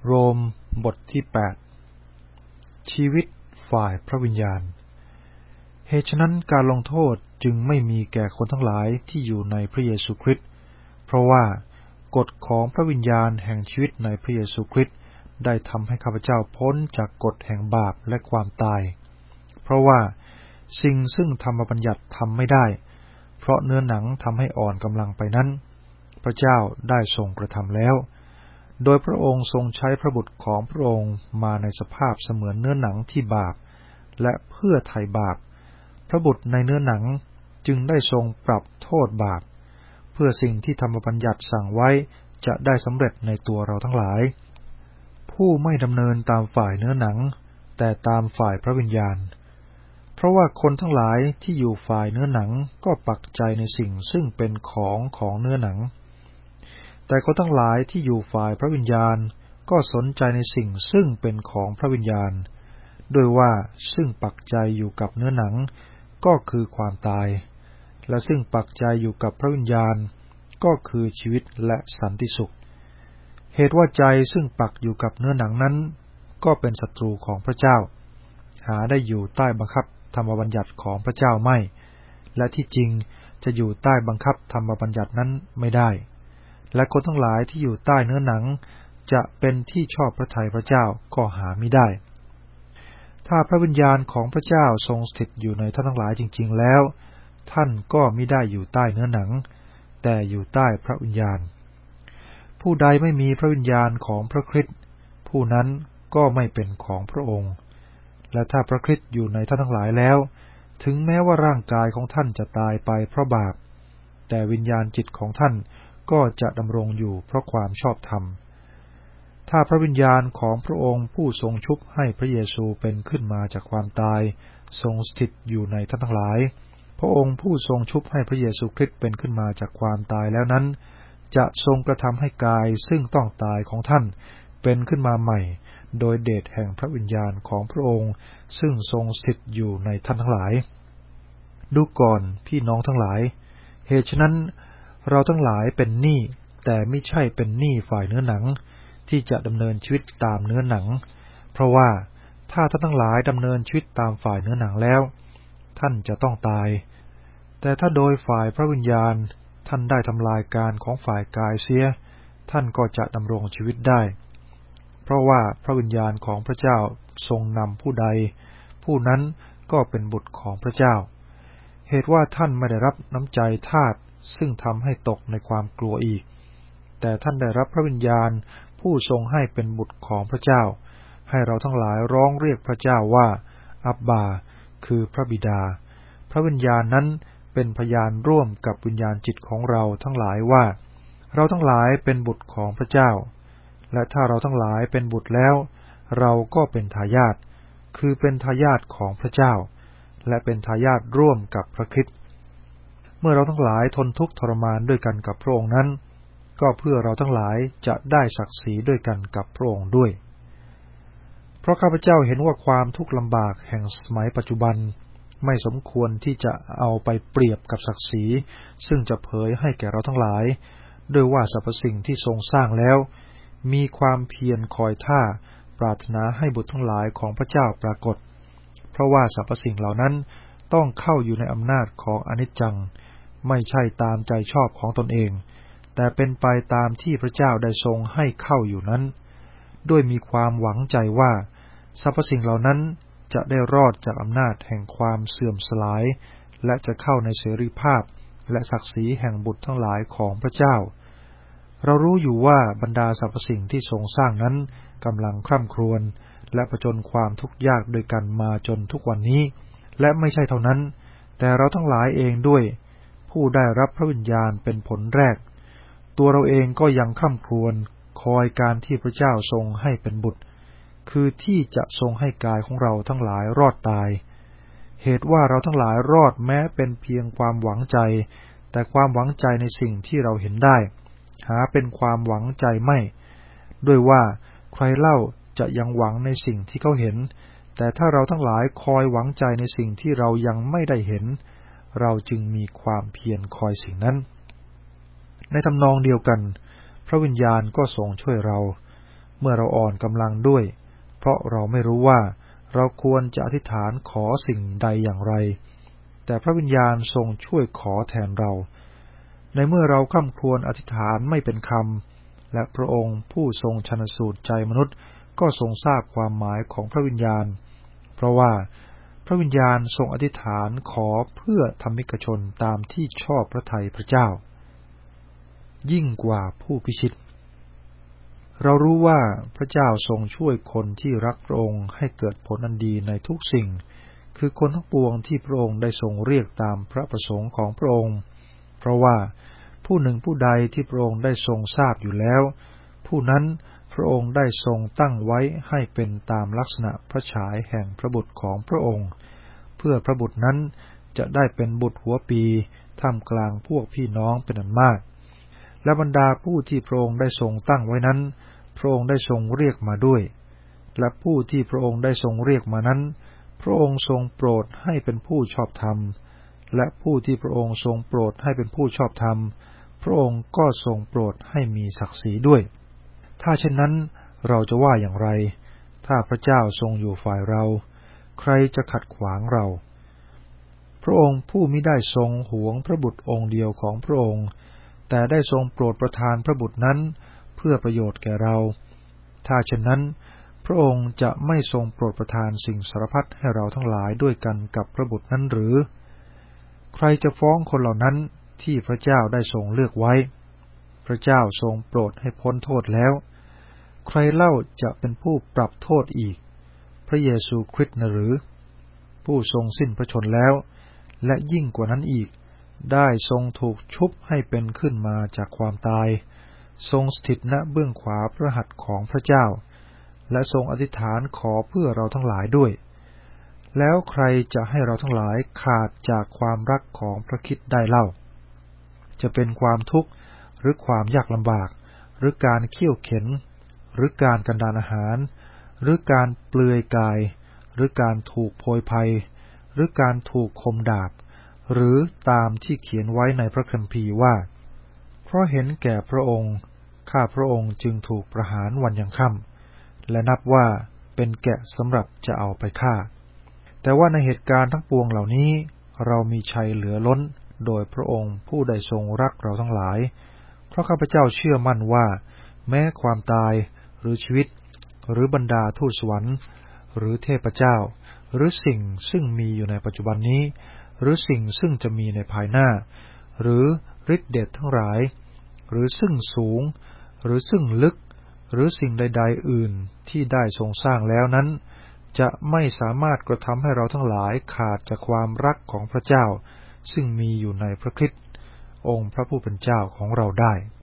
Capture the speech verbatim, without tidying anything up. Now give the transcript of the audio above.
โรมบทที่แปดชีวิตฝ่ายพระวิญญาณเหตุฉะนั้นการลงโทษจึงไม่มีแก่คนทั้งหลายที่อยู่ในพระเยซูคริสต์เพราะว่ากฎของพระวิญญาณแห่งชีวิตในพระเยซูคริสต์ได้ทำให้ข้าพเจ้าพ้นจากกฎแห่งบาปและความตายเพราะว่าสิ่งซึ่งธรรมบัญญัติทำไม่ได้เพราะเนื้อหนังทำให้อ่อนกำลังไปนั้นพระเจ้าได้ทรงกระทำแล้วโดยพระองค์ทรงใช้พระบุตรของพระองค์มาในสภาพเสมือนเนื้อหนังที่บาปและเพื่อไถ่บาปพระบุตรในเนื้อหนังจึงได้ทรงปรับโทษบาปเพื่อสิ่งที่ธรรมบัญญัติสั่งไว้จะได้สำเร็จในตัวเราทั้งหลายผู้ไม่ดำเนินตามฝ่ายเนื้อหนังแต่ตามฝ่ายพระวิญญาณเพราะว่าคนทั้งหลายที่อยู่ฝ่ายเนื้อหนังก็ปักใจในสิ่งซึ่งเป็นของของเนื้อหนังแต่คนทั้งหลายที่อยู่ฝ่ายพระวิญญาณก็สนใจในสิ่งซึ่งเป็นของพระวิญญาณโดยว่าซึ่งปักใจอยู่กับเนื้อหนังก็คือความตายและซึ่งปักใจอยู่กับพระวิญญาณก็คือชีวิตและสันติสุขเหตุว่าใจซึ่งปักอยู่กับเนื้อหนังนั้นก็เป็นศัตรูของพระเจ้าหาได้อยู่ใต้บังคับธรรมบัญญัติของพระเจ้าไม่และที่จริงจะอยู่ใต้บังคับธรรมบัญญัตินั้นไม่ได้และคนทั้งหลายที่อยู่ใต้เนื้อหนังจะเป็นที่ชอบพระทัยพระเจ้าก็หาไม่ได้ถ้าพระวิญญาณของพระเจ้าทรงสถิตอยู่ในท่านทั้งหลายจริงๆแล้วท่านก็มิได้อยู่ใต้เนื้อหนังแต่อยู่ใต้พระวิญญาณผู้ใดไม่มีพระวิญญาณของพระคริสต์ผู้นั้นก็ไม่เป็นของพระองค์และถ้าพระคริสต์อยู่ในท่านทั้งหลายแล้วถึงแม้ว่าร่างกายของท่านจะตายไปเพราะบาปแต่วิญญาณจิตของท่านก็จะดำรงอยู่เพราะความชอบธรรมถ้าพระวิญญาณของพระองค์ผู้ทรงชุบให้พระเยซูเป็นขึ้นมาจากความตายทรงสถิตอยู่ในท่านทั้งหลายพระองค์ผู้ทรงชุบให้พระเยซูคริสต์เป็นขึ้นมาจากความตายแล้วนั้นจะทรงกระทำให้กายซึ่งต้องตายของท่านเป็นขึ้นมาใหม่โดยเดชแห่งพระวิญญาณของพระองค์ซึ่งทรงสถิตอยู่ในท่านทั้งหลายดูก่อนพี่น้องทั้งหลายเหตุฉะนั้นเราทั้งหลายเป็นหนี้แต่ไม่ใช่เป็นหนี้ฝ่ายเนื้อหนังที่จะดำเนินชีวิตตามเนื้อหนังเพราะว่าถ้าท่านทั้งหลายดำเนินชีวิตตามฝ่ายเนื้อหนังแล้วท่านจะต้องตายแต่ถ้าโดยฝ่ายพระวิญญาณท่านได้ทำลายการของฝ่ายกายเสียท่านก็จะดำรงชีวิตได้เพราะว่าพระวิญญาณของพระเจ้าทรงนำผู้ใดผู้นั้นก็เป็นบุตรของพระเจ้าเหตุว่าท่านไม่ได้รับน้ำใจทาสซึ่งทำให้ตกในความกลัวอีกแต่ท่านได้รับพระวิญญาณผู้ทรงให้เป็นบุตรของพระเจ้าให้เราทั้งหลายร้องเรียกพระเจ้าว่าอับบาคือพระบิดาพระวิญญาณนั้นเป็นพยานร่วมกับวิญญาณจิตของเราทั้งหลายว่าเราทั้งหลายเป็นบุตรของพระเจ้าและถ้าเราทั้งหลายเป็นบุตรแล้วเราก็เป็นทายาทคือเป็นทายาทของพระเจ้าและเป็นทายาทร่วมกับพระคริสต์เมื่อเราทั้งหลายทนทุกข์ทรมานด้วยกันกับพระองค์นั้นก็เพื่อเราทั้งหลายจะได้ศักดิ์ศรีด้วยกันกับพระองค์ด้วยเพราะข้าพเจ้าเห็นว่าความทุกข์ลำบากแห่งสมัยปัจจุบันไม่สมควรที่จะเอาไปเปรียบกับศักดิ์ศรีซึ่งจะเผยให้แก่เราทั้งหลายด้วยว่าสรรพสิ่งที่ทรงสร้างแล้วมีความเพียรคอยท่าปรารถนาให้บุตรทั้งหลายของพระเจ้าปรากฏเพราะว่าสรรพสิ่งเหล่านั้นต้องเข้าอยู่ในอำนาจของอนิจจังไม่ใช่ตามใจชอบของตนเองแต่เป็นไปตามที่พระเจ้าได้ทรงให้เข้าอยู่นั้นด้วยมีความหวังใจว่าสรรพสิ่งเหล่านั้นจะได้รอดจากอำนาจแห่งความเสื่อมสลายและจะเข้าในเสรีภาพและศักดิ์ศรีแห่งบุตรทั้งหลายของพระเจ้าเรารู้อยู่ว่าบรรดาสรรพสิ่งที่ทรงสร้างนั้นกำลังคร่ำครวญและผจญความทุกข์ยากด้วยกันมาจนทุกวันนี้และไม่ใช่เท่านั้นแต่เราทั้งหลายเองด้วยผู้ได้รับพระวิญญาณเป็นผลแรกตัวเราเองก็ยังคร่ำครวญคอยการที่พระเจ้าทรงให้เป็นบุตรคือที่จะทรงให้กายของเราทั้งหลายรอดตายเหตุว่าเราทั้งหลายรอดแม้เป็นเพียงความหวังใจแต่ความหวังใจในสิ่งที่เราเห็นได้หาเป็นความหวังใจไม่ด้วยว่าใครเล่าจะยังหวังในสิ่งที่เขาเห็นแต่ถ้าเราทั้งหลายคอยหวังใจในสิ่งที่เรายังไม่ได้เห็นเราจึงมีความเพียรคอยสิ่งนั้นในทำนองเดียวกันพระวิญญาณก็ทรงช่วยเราเมื่อเราอ่อนกำลังด้วยเพราะเราไม่รู้ว่าเราควรจะอธิษฐานขอสิ่งใดอย่างไรแต่พระวิญญาณทรงช่วยขอแทนเราในเมื่อเราคร่ำครวญอธิษฐานไม่เป็นคำและพระองค์ผู้ทรงชันสูตรใจมนุษย์ก็ทรงทราบความหมายของพระวิญญาณเพราะว่าพระวิญญาณทรงอธิษฐานขอเพื่อธรรมิกชนตามที่ชอบพระทัยพระเจ้ายิ่งกว่าผู้พิชิตเรารู้ว่าพระเจ้าทรงช่วยคนที่รักพระองค์ให้เกิดผลอันดีในทุกสิ่งคือคนทั้งปวงที่พระองค์ได้ทรงเรียกตามพระประสงค์ของพระองค์เพราะว่าผู้หนึ่งผู้ใดที่พระองค์ได้ทรงทราบอยู่แล้วผู้นั้นพระองค์ได้ทรงตั้งไว้ให้เป็นตามลักษณะพระฉายแห่งพระบุตรของพระองค์เพื่อพระบุตรนั้นจะได้เป็นบุตรหัวปีท่ามกลางพวกพี่น้องเป็นอันมากและบรรดาผู้ที่พระองค์ได้ทรงตั้งไว้นั้นพระองค์ได้ทรงเรียกมาด้วยและผู้ที่พระองค์ได้ทรงเรียกมานั้นพระองค์ทรงโปรดให้เป็นผู้ชอบธรรมและผู้ที่พระองค์ทรงโปรดให้เป็นผู้ชอบธรรมพระองค์ก็ทรงโปรดให้มีศักดิ์ศรีด้วยถ้าเช่นนั้นเราจะว่าอย่างไรถ้าพระเจ้าทรงอยู่ฝ่ายเราใครจะขัดขวางเราพระองค์ผู้มิได้ทรงหวงพระบุตรองค์เดียวของพระองค์แต่ได้ทรงโปรดประทานพระบุตรนั้นเพื่อประโยชน์แก่เราถ้าเช่นนั้นพระองค์จะไม่ทรงโปรดประทานสิ่งสารพัดให้เราทั้งหลายด้วยกันกับพระบุตรนั้นหรือใครจะฟ้องคนเหล่านั้นที่พระเจ้าได้ทรงเลือกไว้พระเจ้าทรงโปรดให้พ้นโทษแล้วใครเล่าจะเป็นผู้ปรับโทษอีกพระเยซูคริสต์หรือผู้ทรงสิ้นพระชนแล้วและยิ่งกว่านั้นอีกได้ทรงถูกชุบให้เป็นขึ้นมาจากความตายทรงสถิตณเบื้องขวาพระหัตถ์ของพระเจ้าและทรงอธิษฐานขอเพื่อเราทั้งหลายด้วยแล้วใครจะให้เราทั้งหลายขาดจากความรักของพระคริสต์ได้เล่าจะเป็นความทุกข์หรือความยากลำบากหรือการเคี่ยวเข็ญหรือการกันดารอาหารหรือการเปลือยกายหรือการถูกโพยภัยหรือการถูกคมดาบหรือตามที่เขียนไว้ในพระคัมภีร์ว่าเพราะเห็นแก่พระองค์ข้าพระองค์จึงถูกประหารวันยังค่ำและนับว่าเป็นแกะสำหรับจะเอาไปฆ่าแต่ว่าในเหตุการณ์ทั้งปวงเหล่านี้เรามีชัยเหลือล้นโดยพระองค์ผู้ได้ทรงรักเราทั้งหลายเพราะข้าพเจ้าเชื่อมั่นว่าแม้ความตายหรือชีวิตหรือบรรดาทูตสวรรค์หรือเทพเจ้าหรือสิ่งซึ่งมีอยู่ในปัจจุบันนี้หรือสิ่งซึ่งจะมีในภายหน้าหรือฤทธิเดชทั้งหลายหรือซึ่งสูงหรือซึ่งลึกหรือสิ่งใดๆอื่นที่ได้ทรงสร้างแล้วนั้นจะไม่สามารถกระทำให้เราทั้งหลายขาดจากความรักของพระเจ้าซึ่งมีอยู่ในพระคริสต์องค์พระผู้เป็นเจ้าของเราได้